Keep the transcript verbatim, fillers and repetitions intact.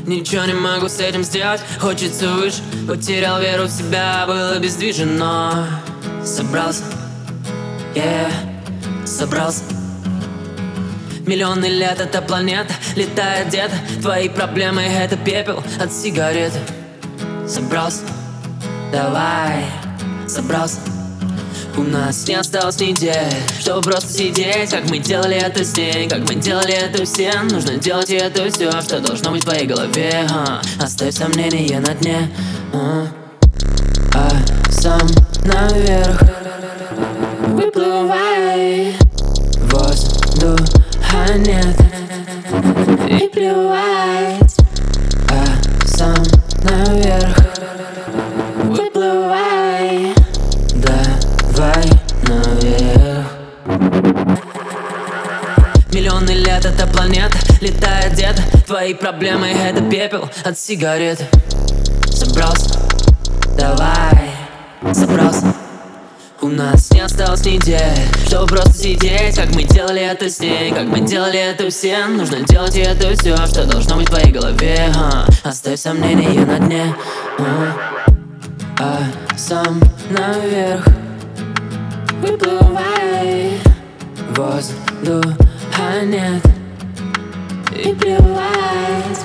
Ничего не могу с этим сделать, хочется выше. Потерял веру в себя, был обездвижен, но собрался, yeah, собрался. Миллионы лет эта планета летает где-то. Твои проблемы — это пепел от сигареты. Собрался, давай, собрался. У нас не осталось недель, чтобы просто сидеть, как мы делали это с ней, как мы делали это все. Нужно делать и это все, что должно быть в твоей голове, а. Оставь сомнения на дне, а, а сам наверх выплывай. Воздуха нет и плевать, а сам наверх выплывай. Давай наверх. Миллионы лет эта планета летает где-то. Твои проблемы — это пепел от сигареты. Собрался, давай, собрался. У нас не осталось недель, чтобы просто сидеть, как мы делали это с ней, как мы делали это все. Нужно делать и это все, что должно быть в твоей голове, а. Оставь сомнения на дне, а, а сам наверх выплывай. Воздуха нет и плевать.